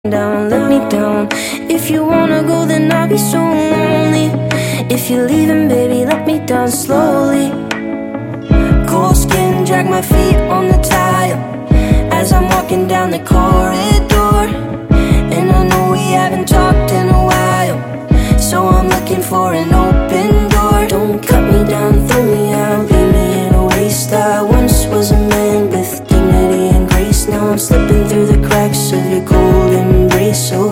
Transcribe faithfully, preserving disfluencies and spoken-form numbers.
down, let me down. If you wanna go, then I'll be so lonely. If you're leaving, baby, let me down slowly. Cold skin, drag my feet on the tile as I'm walking down the corridor.